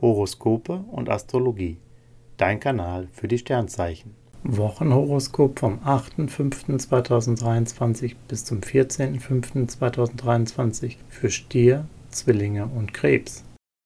Horoskope und Astrologie. Dein Kanal für die Sternzeichen. Wochenhoroskop vom 8.5.2023 bis zum 14.5.2023 für Stier, Zwillinge und Krebs.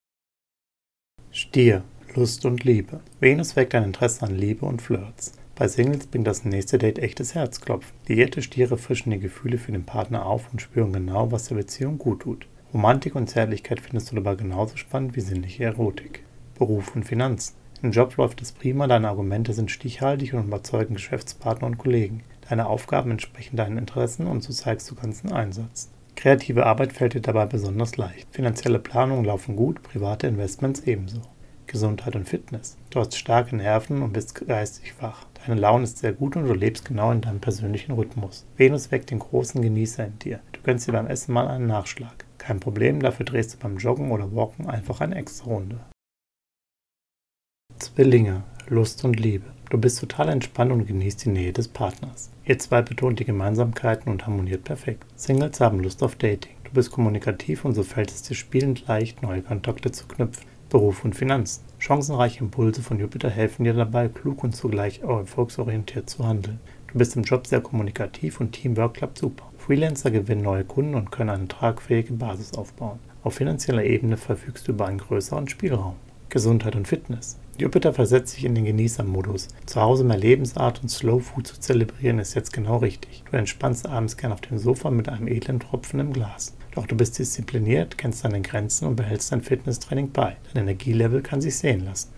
Stier, Lust und Liebe. Venus weckt dein Interesse an Liebe und Flirts. Bei Singles bringt das nächste Date echtes Herzklopfen. Liierte Stiere frischen die Gefühle für den Partner auf und spüren genau, was der Beziehung gut tut. Romantik und Zärtlichkeit findest du dabei genauso spannend wie sinnliche Erotik. Beruf und Finanzen. Im Job läuft es prima, deine Argumente sind stichhaltig und überzeugen Geschäftspartner und Kollegen. Deine Aufgaben entsprechen deinen Interessen und so zeigst du ganzen Einsatz. Kreative Arbeit fällt dir dabei besonders leicht. Finanzielle Planungen laufen gut, private Investments ebenso. Gesundheit und Fitness. Du hast starke Nerven und bist geistig wach. Deine Laune ist sehr gut und du lebst genau in deinem persönlichen Rhythmus. Venus weckt den großen Genießer in dir. Du gönnst dir beim Essen mal einen Nachschlag. Kein Problem, dafür drehst du beim Joggen oder Walken einfach eine extra Runde. Zwillinge, Lust und Liebe. Du bist total entspannt und genießt die Nähe des Partners. Ihr zwei betont die Gemeinsamkeiten und harmoniert perfekt. Singles haben Lust auf Dating. Du bist kommunikativ und so fällt es dir spielend leicht, neue Kontakte zu knüpfen. Beruf und Finanzen. Chancenreiche Impulse von Jupiter helfen dir dabei, klug und zugleich auch erfolgsorientiert zu handeln. Du bist im Job sehr kommunikativ und Teamwork klappt super. Freelancer gewinnen neue Kunden und können eine tragfähige Basis aufbauen. Auf finanzieller Ebene verfügst du über einen größeren Spielraum. Gesundheit und Fitness. Jupiter versetzt sich in den Genießermodus. Zu Hause mehr Lebensart und Slow Food zu zelebrieren ist jetzt genau richtig. Du entspannst abends gern auf dem Sofa mit einem edlen Tropfen im Glas. Doch du bist diszipliniert, kennst deine Grenzen und behältst dein Fitnesstraining bei. Dein Energielevel kann sich sehen lassen.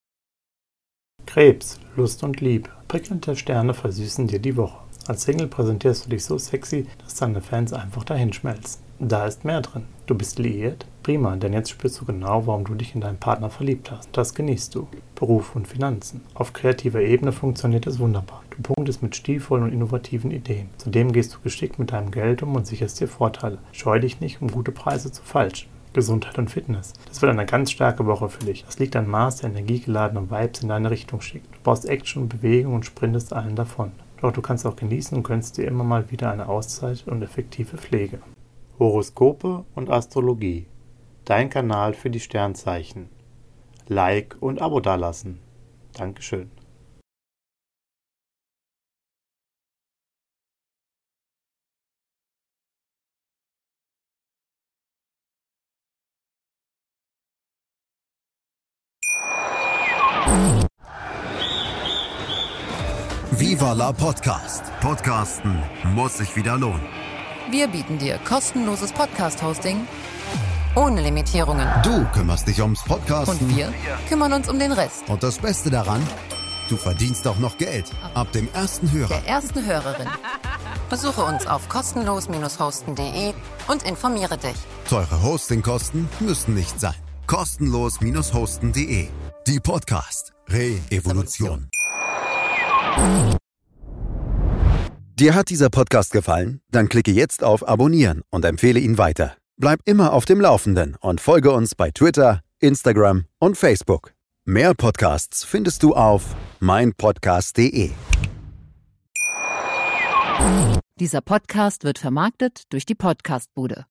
Krebs, Lust und Liebe. Prickelnde Sterne versüßen dir die Woche. Als Single präsentierst du dich so sexy, dass deine Fans einfach dahinschmelzen. Da ist mehr drin. Du bist liiert? Prima, denn jetzt spürst du genau, warum du dich in deinen Partner verliebt hast. Das genießt du. Beruf und Finanzen. Auf kreativer Ebene funktioniert es wunderbar. Du punktest mit stilvollen und innovativen Ideen. Zudem gehst du geschickt mit deinem Geld um und sicherst dir Vorteile. Scheu dich nicht, um gute Preise zu falschen. Gesundheit und Fitness. Das wird eine ganz starke Woche für dich. Das liegt an Maß der energiegeladenen Vibes in deine Richtung schickt. Du brauchst Action und Bewegung und sprintest allen davon. Doch du kannst auch genießen und gönnst dir immer mal wieder eine Auszeit und effektive Pflege. Horoskope und Astrologie. Dein Kanal für die Sternzeichen. Like und Abo dalassen. Dankeschön. Viva la Podcast. Podcasten muss sich wieder lohnen. Wir bieten dir kostenloses Podcast-Hosting ohne Limitierungen. Du kümmerst dich ums Podcasten. Und wir kümmern uns um den Rest. Und das Beste daran, du verdienst auch noch Geld. Ab dem ersten Hörer. Der ersten Hörerin. Besuche uns auf kostenlos-hosten.de und informiere dich. Teure Hostingkosten müssen nicht sein. Kostenlos-hosten.de. Die Podcast Re-Evolution. Dir hat dieser Podcast gefallen? Dann klicke jetzt auf Abonnieren und empfehle ihn weiter. Bleib immer auf dem Laufenden und folge uns bei Twitter, Instagram und Facebook. Mehr Podcasts findest du auf meinpodcast.de. Dieser Podcast wird vermarktet durch die Podcastbude.